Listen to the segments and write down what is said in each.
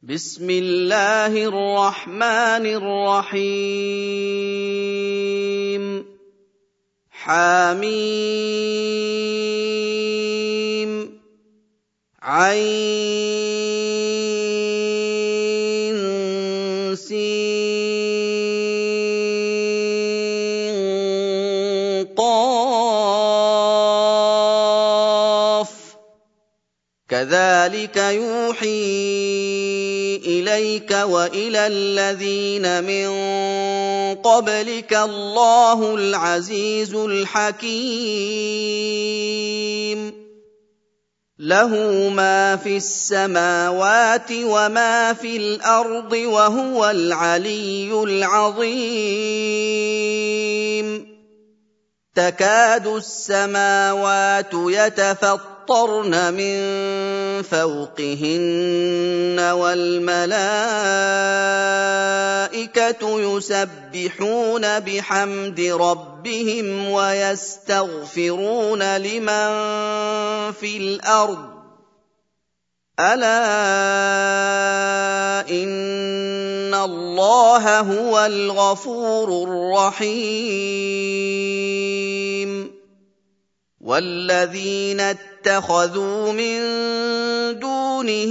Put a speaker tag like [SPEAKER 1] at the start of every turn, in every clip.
[SPEAKER 1] بسم الله الرحمن الرحيم حميم عين سين قاف كذلك يوحي إليك وإلى الذين من قبلك الله العزيز الحكيم له ما في السماوات وما في الأرض وهو العلي العظيم تكاد السماوات يتفطرن من فوقهن والملائكة يسبحون بحمد ربهم ويستغفرون لمن في الأرض ألا إن الله هو الغفور الرحيم والذين اتخذوا من دونه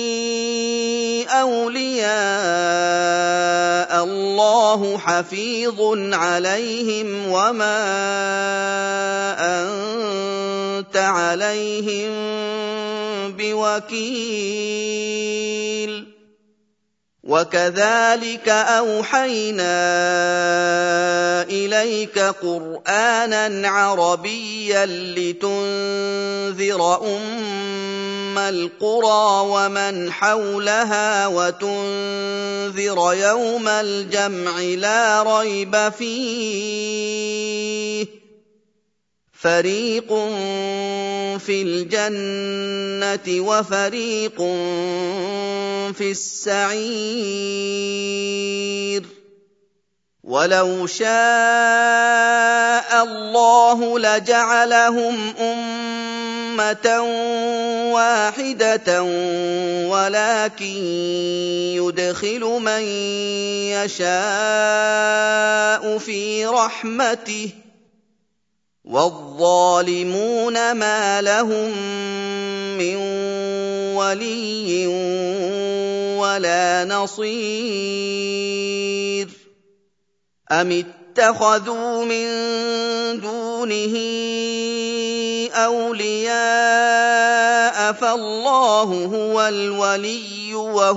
[SPEAKER 1] أولياء الله حفيظ عليهم وما أنت عليهم بوكيل وكذلك أوحينا إليك قرآناً عربياً لتنذر أم القرى ومن حولها وتنذر يوم الجمع لا ريب فيه فريق في الجنة وفريق في السعير ولو شاء الله لجعلهم أمة واحدة ولكن يدخل من يشاء في رحمته والظالمون ما لهم من ولي ولا نصير أم اتخذوا من دونه أولياء فالله هو الولي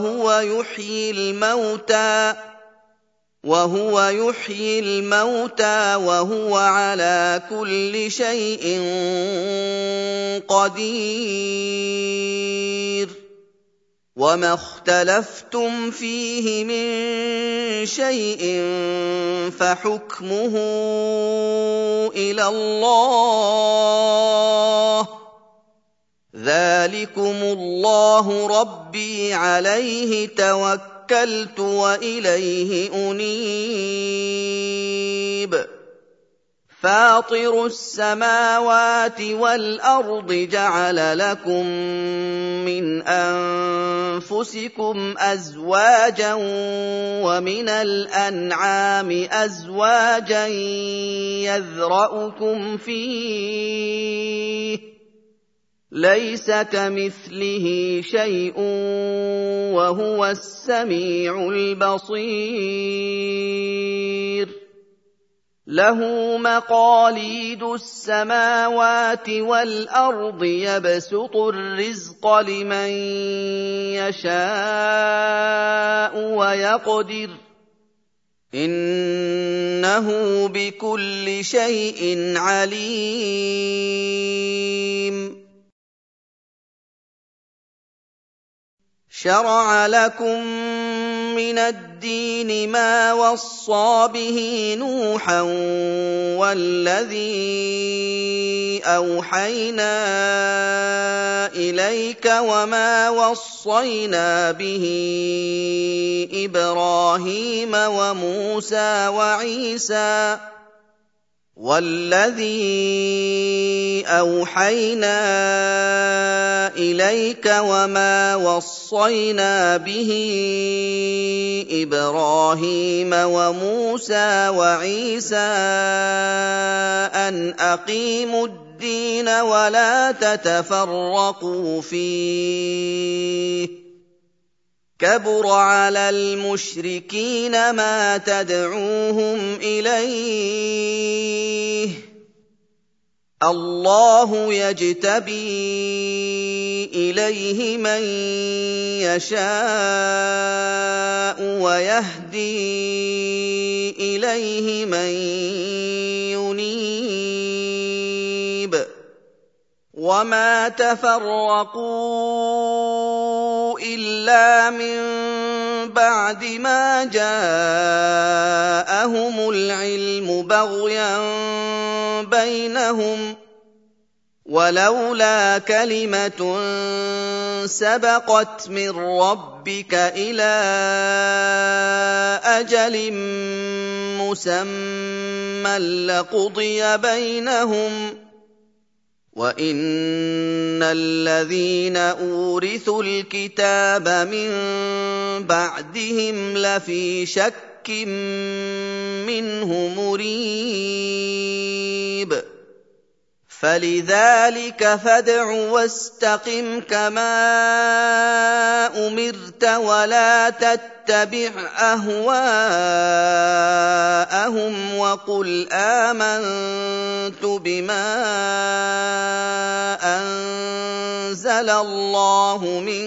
[SPEAKER 1] وهو يحيي الموتى وهو على كل شيء قدير وما اختلفتم فيه من شيء فحكمه إلى الله ذلكم الله ربي عليه توكلت وإليه أنيب فاطر السماوات والأرض جعل لكم من أنفسكم أزواجا ومن الأنعام أزواجا يذرأكم فيه ليس كمثله شيء وهو السميع البصير له مقاليد السماوات والأرض يبسط الرزق لمن يشاء ويقدر إنه بكل شيء عليم شرع لكم من الدين ما وصى به نوحا والذي أوحينا إليك وما وصينا به إبراهيم وموسى وعيسى وَالَّذِي أَوْحَيْنَا إِلَيْكَ وَمَا وَصَّيْنَا بِهِ إِبْرَاهِيمَ وَمُوسَىٰ وَعِيسَىٰ أَنْ أَقِيمُوا الدِّينَ وَلَا تَتَفَرَّقُوا فِيهِ ۚ كَبُرَ عَلَى الْمُشْرِكِينَ مَا تَدْعُوهُمْ إِلَيْهِ ۚ اللَّهُ يَجْتَبِي إِلَيْهِ مَن يَشَاءُ وَيَهْدِي إِلَيْهِ مَن يُنِيبُ وَمَا تَفَرَّقُوا إِلَّا مِن بَعْدِ مَا جَاءَهُمُ الْعِلْمُ بَغْيًا بَيْنَهُمْ ۚ وَلَوْلَا كَلِمَةٌ سَبَقَتْ مِن رَّبِّكَ إِلَىٰ أَجَلٍ مُّسَمًّى لَّقُضِيَ بَيْنَهُمْ ۚ وَإِنَّ الَّذِينَ أُورِثُوا الْكِتَابَ مِن بَعْدِهِمْ لَفِي شَكٍّ مِّنْهُ مُرِيبٍ فَلِذَٰلِكَ فَادْعُ وَاسْتَقِمْ كَمَا أُمِرْتَ وَلَا تَتَّبِعْ أَهْوَاءَهُمْ وَقُلْ آمَنتُ بِمَا أَنزَلَ اللَّهُ مِن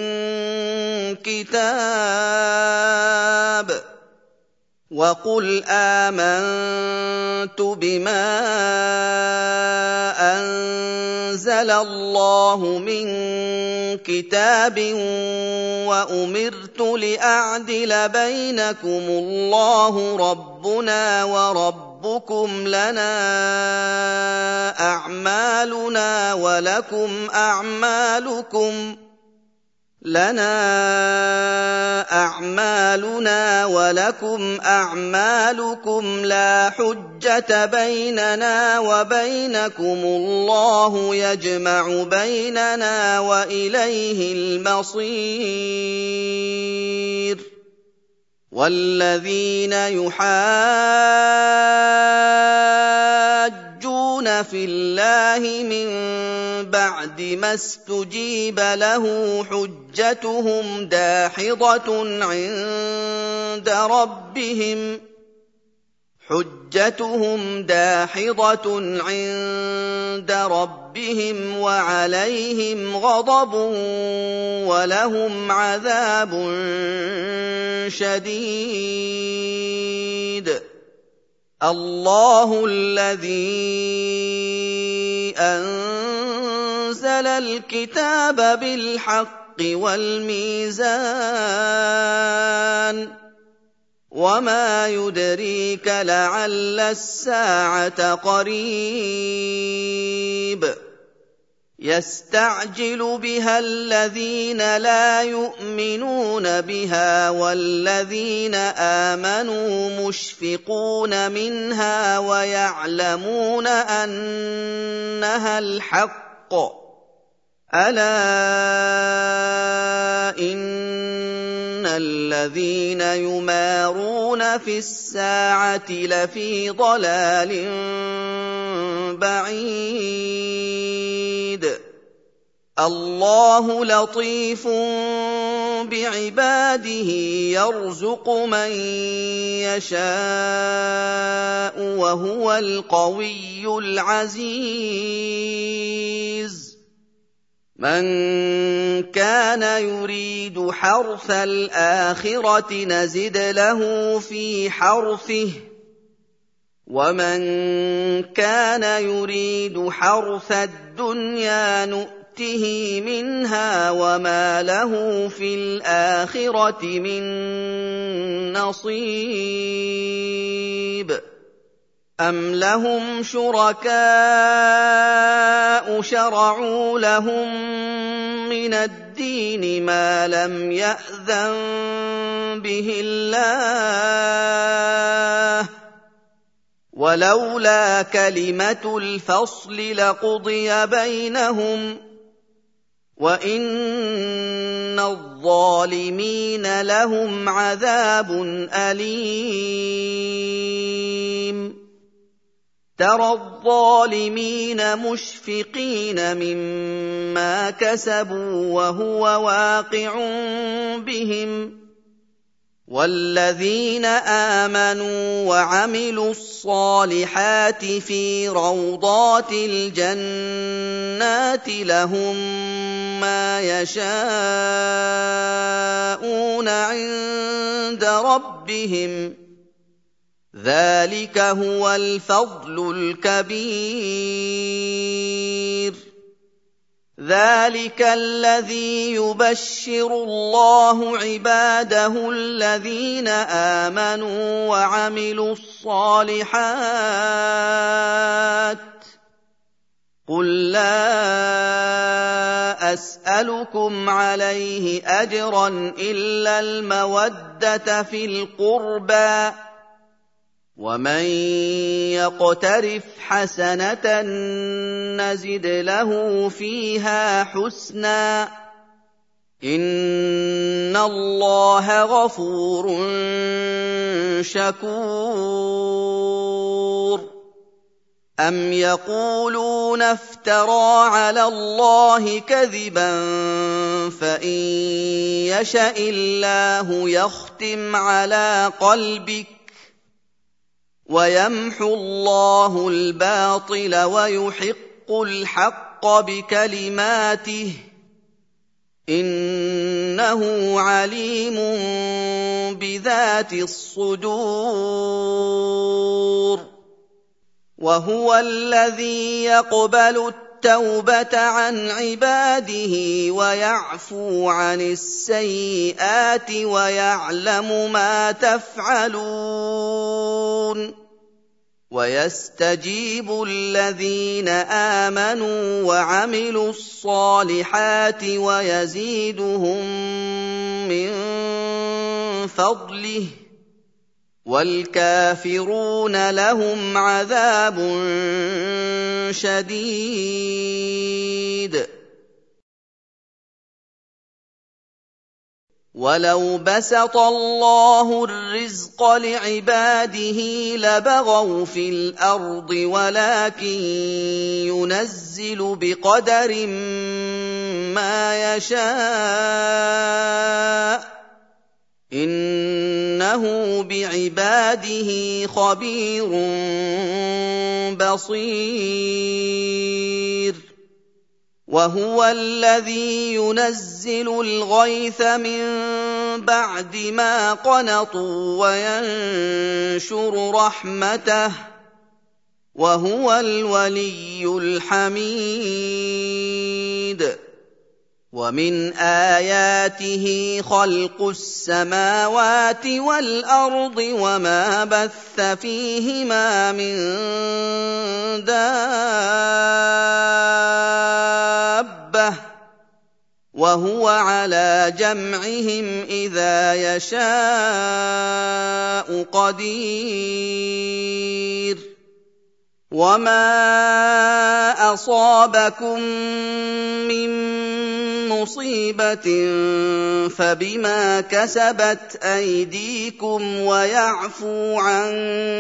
[SPEAKER 1] كِتَابٍ وَأُمِرْتُ لِأَعْدِلَ بَيْنَكُمُ اللَّهُ رَبُّنَا وَرَبُّكُمْ لَنَا أَعْمَالُنَا وَلَكُمْ أَعْمَالُكُمْ لَا حُجَّةَ بَيْنَنَا وَبَيْنَكُمُ اللَّهُ يَجْمَعُ بَيْنَنَا وَإِلَيْهِ الْمَصِيرُ وَالَّذِينَ يُحَاجُّونَ فِي اللَّهِ مِن بَعْدِ مَا اسْتُجِيبَ لَهُ حُجَّتُهُمْ دَاحِضَةٌ عِندَ رَبِّهِمْ وَعَلَيْهِمْ غَضَبٌ وَلَهُمْ عَذَابٌ شَدِيدٌ اللَّهُ الَّذِي أَنزَلَ الْكِتَابَ بِالْحَقِّ وَالْمِيزَانَ وَمَا يُدْرِيكَ لَعَلَّ السَّاعَةَ قَرِيبٌ يَسْتَعْجِلُ بِهَا الَّذِينَ لَا يُؤْمِنُونَ بِهَا وَالَّذِينَ آمَنُوا مُشْفِقُونَ مِنْهَا وَيَعْلَمُونَ أَنَّهَا الْحَقُّ ۗ أَلَا إِنَّ الَّذِينَ يُمَارُونَ فِي السَّاعَةِ لَفِي ضَلَالٍ بَعِيدٍ اللَّهُ لَطِيفٌ بِعِبَادِهِ يَرْزُقُ مَن يَشَاءُ وَهُوَ الْقَوِيُّ الْعَزِيزُ مَن كَانَ يُرِيدُ حَرْثَ الْآخِرَةِ نَزِدْ لَهُ فِي حَرْثِهِ ۖ وَمَن كَانَ يُرِيدُ حَرْثَ الدُّنْيَا نُؤْتِهِ مِنْهَا وَمَا لَهُ فِي الْآخِرَةِ مِن نَّصِيبٍ أَمْ لَهُمْ شُرَكَاءُ شَرَعُوا لَهُم مِّنَ الدِّينِ مَا لَمْ يَأْذَن بِهِ اللَّهُ وَلَوْلَا كَلِمَةُ الْفَصْلِ لَقُضِيَ بَيْنَهُمْ ۗ وَإِنَّ الظَّالِمِينَ لَهُمْ عَذَابٌ أَلِيمٌ تَرَى الظَّالِمِينَ مُشْفِقِينَ مِمَّا كَسَبُوا وَهُوَ وَاقِعٌ بِهِمْ ۗ وَالَّذِينَ آمَنُوا وَعَمِلُوا الصَّالِحَاتِ فِي رَوْضَاتِ الْجَنَّاتِ لَهُم مَّا يَشَاءُونَ عِندَ رَبِّهِمْ ۚ ذَٰلِكَ هُوَ الْفَضْلُ الْكَبِيرُ ذَٰلِكَ الَّذِي يُبَشِّرُ اللَّهُ عِبَادَهُ الَّذِينَ آمَنُوا وَعَمِلُوا الصَّالِحَاتِ ۗ قُل لَّا أَسْأَلُكُمْ عَلَيْهِ أَجْرًا إِلَّا الْمَوَدَّةَ فِي الْقُرْبَىٰ ۗ وَمَن يَقْتَرِفْ حَسَنَةً نَّزِدْ لَهُ فِيهَا حُسْنًا ۚ إِنَّ اللَّهَ غَفُورٌ شَكُورٌ أَمْ يَقُولُونَ افْتَرَىٰ عَلَى اللَّهِ كَذِبًا فَإِن يَشَإِ اللَّهُ يَخْتِمْ عَلَىٰ قَلْبِكَ وَيَمْحُو اللَّهُ الْبَاطِلَ وَيُحِقُّ الْحَقَّ بِكَلِمَاتِهِ ۚ إِنَّهُ عَلِيمٌ بِذَاتِ الصُّدُورِ وَهُوَ الَّذِي يَقْبَلُ التَّوْبَةَ عَنْ عِبَادِهِ وَيَعْفُو عَنِ السَّيِّئَاتِ وَيَعْلَمُ مَا تَفْعَلُونَ وَيَسْتَجِيبُ الَّذِينَ آمَنُوا وَعَمِلُوا الصَّالِحَاتِ وَيَزِيدُهُم مِّن فَضْلِهِ ۚ وَالْكَافِرُونَ لَهُمْ عَذَابٌ شَدِيدٌ وَلَوْ بَسَطَ اللَّهُ الرِّزْقَ لِعِبَادِهِ لَبَغَوْا فِي الْأَرْضِ وَلَٰكِن يُنَزِّلُ بِقَدَرٍ مَّا يَشَاءُ ۚ إِنَّهُ بِعِبَادِهِ خَبِيرٌ بَصِيرٌ وَهُوَ الَّذِي يُنَزِّلُ الْغَيْثَ مِن بَعْدِ مَا قَنَطُوا وَيَنشُرُ رَحْمَتَهُ ۚ وَهُوَ الْوَلِيُّ الْحَمِيدُ وَمِنْ آيَاتِهِ خَلْقُ السَّمَاوَاتِ وَالْأَرْضِ وَمَا بَثَّ فِيهِمَا مِن دَابَّةٍ ۚ وَهُوَ عَلَىٰ جَمْعِهِمْ إِذَا يَشَاءُ قَدِيرٌ وَمَا أَصَابَكُم مِّن مُّصِيبَةٍ فَبِمَا كَسَبَتْ أَيْدِيكُمْ وَيَعْفُو عَن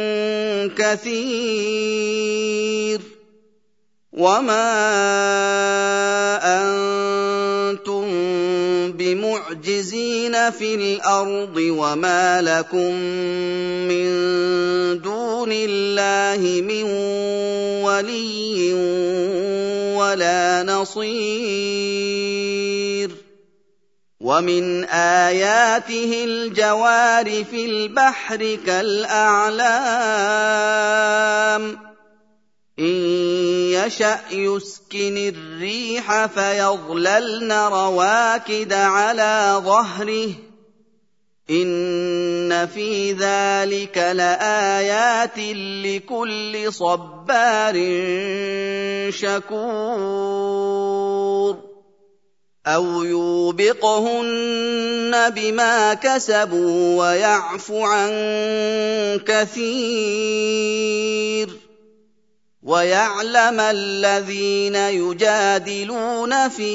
[SPEAKER 1] كَثِيرٍ وَمَا أَنتُم بِمُعْجِزِينَ فِي الْأَرْضِ وَمَا لَكُم مِّن دُونِ اللَّهِ مِن وَلِيٍّ وَلَا نَصِيرٍ وَمِنْ آيَاتِهِ الْجَوَارِ فِي الْبَحْرِ كَالْأَعْلَامِ إِن يَشَأْ يُسْكِنِ الرِّيحَ فَيَظْلَلْنَ رَوَاكِدَ عَلَىٰ ظَهْرِهِ ۚ إِنَّ فِي ذَٰلِكَ لَآيَاتٍ لِّكُلِّ صَبَّارٍ شَكُورٍ أَوْ يُوبِقْهُنَّ بِمَا كَسَبُوا وَيَعْفُ عَن كَثِيرٍ وَيَعْلَمَ الَّذِينَ يُجَادِلُونَ فِي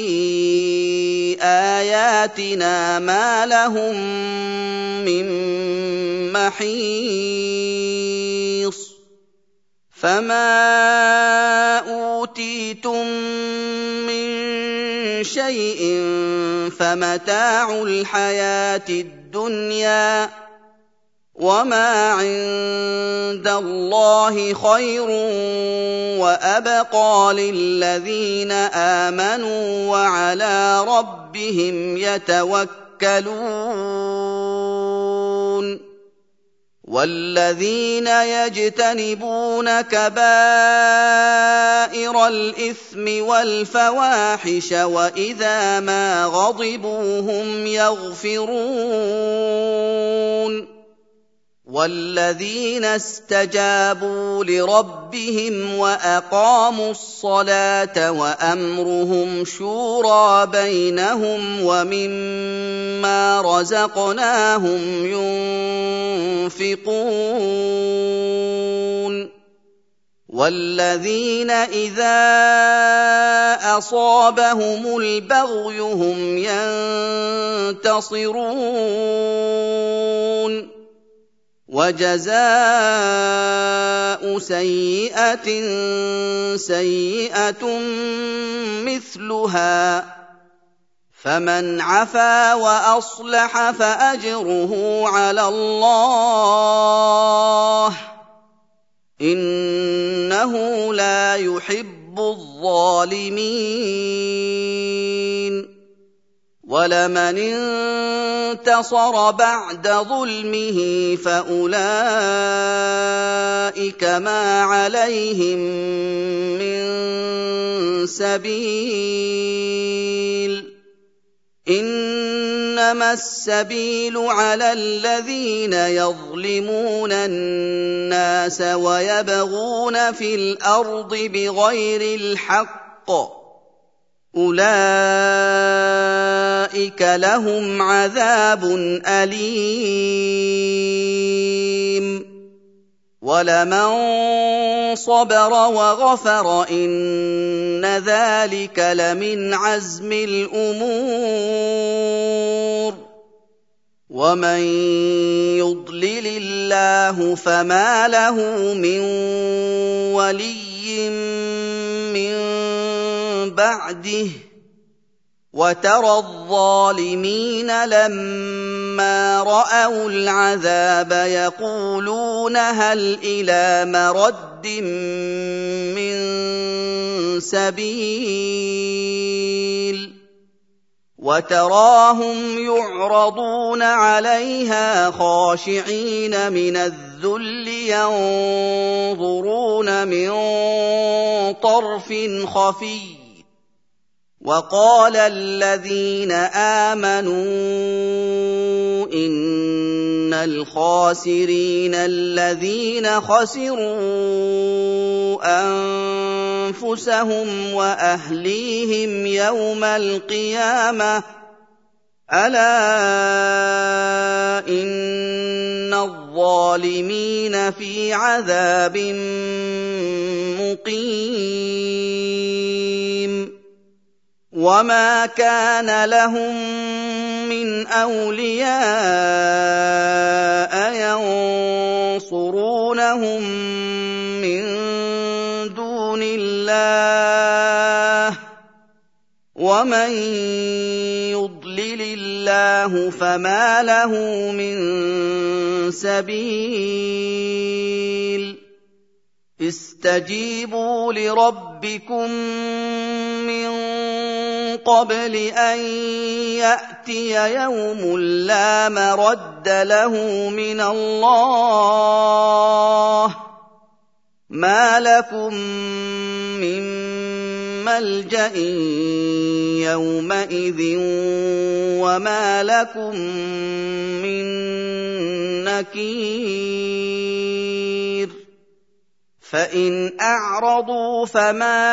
[SPEAKER 1] آيَاتِنَا مَا لَهُم مِّن مَّحِيصٍ فَمَا أُوتِيتُم مِّن شَيْءٍ فَمَتَاعُ الْحَيَاةِ الدُّنْيَا ۖ وَمَا عِندَ اللَّهِ خَيْرٌ وَأَبْقَىٰ لِلَّذِينَ آمَنُوا وَعَلَىٰ رَبِّهِمْ يَتَوَكَّلُونَ وَالَّذِينَ يَجْتَنِبُونَ كَبَائِرَ الْإِثْمِ وَالْفَوَاحِشَ وَإِذَا مَا غَضِبُوا هُمْ يَغْفِرُونَ وَالَّذِينَ اسْتَجَابُوا لِرَبِّهِمْ وَأَقَامُوا الصَّلَاةَ وَأَمْرُهُمْ شُورَىٰ بَيْنَهُمْ وَمِمَّا رَزَقْنَاهُمْ يُنفِقُونَ وَالَّذِينَ إِذَا أَصَابَهُمُ الْبَغْيُ هُمْ يَنتَصِرُونَ وَجَزَاءُ سَيِّئَةٍ سَيِّئَةٌ مِّثْلُهَا ۖ فَمَنْ عَفَا وَأَصْلَحَ فَأَجْرُهُ عَلَى اللَّهِ ۚ إِنَّهُ لَا يُحِبُّ الظَّالِمِينَ وَلَمَنِ انتَصَرَ بَعْدَ ظُلْمِهِ فَأُولَٰئِكَ مَا عَلَيْهِم مِّن سَبِيلٍ ۖ إِنَّمَا السَّبِيلُ عَلَى الَّذِينَ يَظْلِمُونَ النَّاسَ وَيَبْغُونَ فِي الْأَرْضِ بِغَيْرِ الْحَقِّ ۚ أُولَٰئِكَ لَهُمْ عَذَابٌ أَلِيمٌ وَلَمَن صَبَرَ وَغَفَرَ إِنَّ ذَٰلِكَ لَمِنْ عَزْمِ الْأُمُورِ وَمَن يُضْلِلِ اللَّهُ فَمَا لَهُ مِن وَلِيٍّ مِّن بَعْدِهِ ۗ وَتَرَى الظَّالِمِينَ لَمَّا رَأَوُا الْعَذَابَ يَقُولُونَ هَلْ إِلَىٰ مَرَدٍّ مِّن سَبِيلٍ وَتَرَاهُمْ يُعْرَضُونَ عَلَيْهَا خَاشِعِينَ مِنَ الذُّلِّ يَنظُرُونَ مِن طَرْفٍ خَفِيٍّ وَقَالَ الَّذِينَ آمَنُوا إِنَّ الْخَاسِرِينَ الَّذِينَ خَسِرُوا أَنفُسَهُمْ وَأَهْلِيهِمْ يَوْمَ الْقِيَامَةِ ۗ أَلَا إِنَّ الظَّالِمِينَ فِي عَذَابٍ مُّقِيمٍ وَمَا كَانَ لَهُم مِّنْ أَوْلِيَاءَ يَنصُرُونَهُم مِّن دُونِ اللَّهِ ۗ وَمَن يُضْلِلِ اللَّهُ فَمَا لَهُ مِن سَبِيلٍ اسْتَجِيبُوا لِرَبِّكُم مِّن قَبْلِ أَن يَأْتِيَ يَوْمٌ لَّا مَرَدَّ لَهُ مِنَ اللَّهِ ۚ مَا لَكُم مِّن مَّلْجَإٍ يَوْمَئِذٍ وَمَا لَكُم مِّن نَّكِيرٍ فإن أعرضوا فما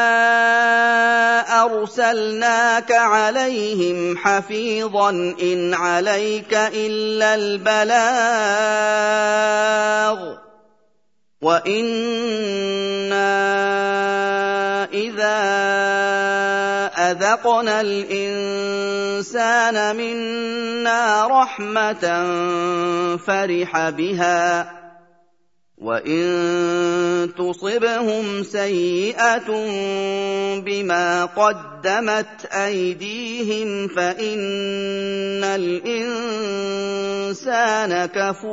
[SPEAKER 1] أرسلناك عليهم حفيظا إن عليك إلا البلاغ وإنا إذا أذقنا الإنسان منا رحمة فرح بها وإن تصبهم سيئة بما قدمت أيديهم فإن الإنسان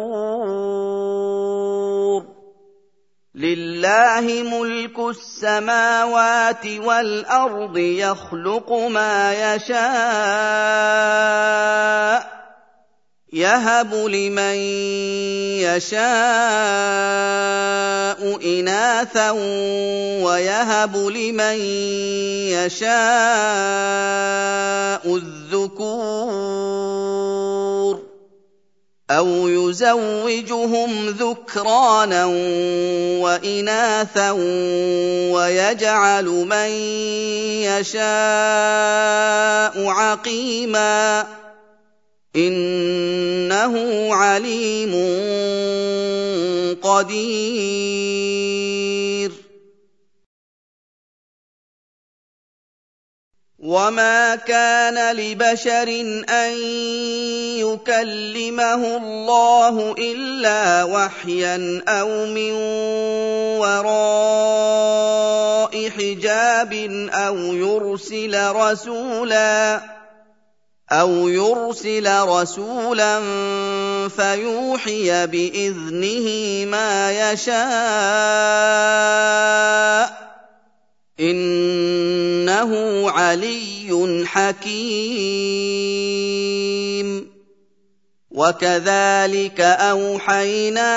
[SPEAKER 1] كفور لله ملك السماوات والأرض يخلق ما يشاء يهب لمن يشاء إناثا ويهب لمن يشاء الذكور أو يزوجهم ذكرانا وإناثا ويجعل من يشاء عقيما إنه عليم قدير وما كان لبشر أن يكلمه الله إلا وحيا أو من وراء حجاب أو يرسل رسولا فيوحي بإذنه ما يشاء إنه علي حكيم وكذلك أوحينا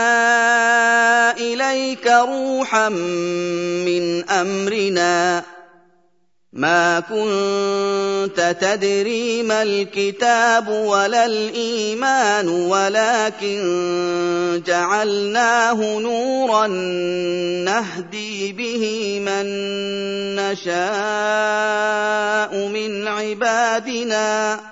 [SPEAKER 1] إليك روحا من أمرنا ما كنت تدري ما الكتاب ولا الإيمان ولكن جعلناه نورا نهدي به من نشاء من عبادنا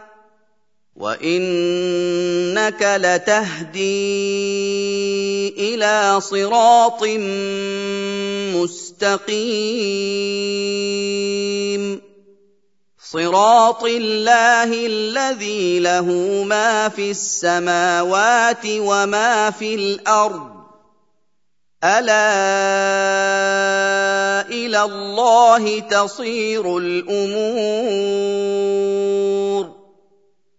[SPEAKER 1] وإنك لتهدي إلى صراط مستقيم صراط الله الذي له ما في السماوات وما في الأرض ألا إلى الله تصير الأمور